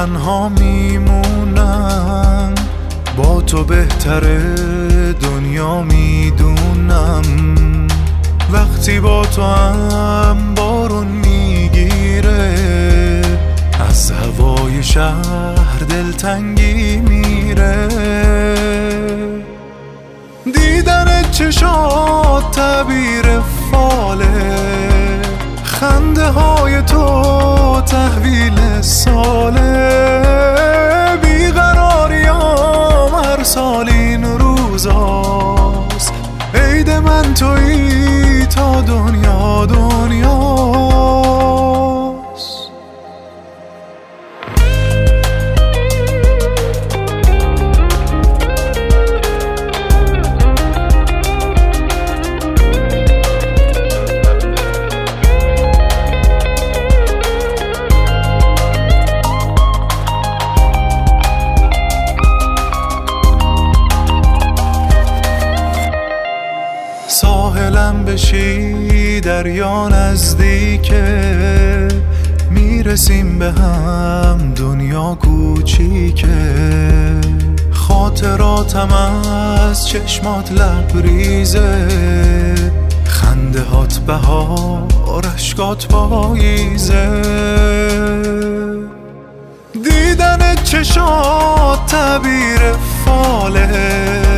تنها میمونم، با تو بهتره دنیا میدونم. وقتی با تو هم بارون میگیره، از هوای شهر دلتنگی میره. دیدن چشات تعبیر فاله، خنده های تو تحویل ساله. بیقراریام هر سال این روزاست، عید من تویی تا دنیا دنیاست. ساحلم بشی دریا نزدیکه، میرسیم به هم دنیا کوچیکه. خاطراتم از چشمات لبریزه، خنده هات بهار اشکات پاییزه. دیدن چشات تعبیر فاله،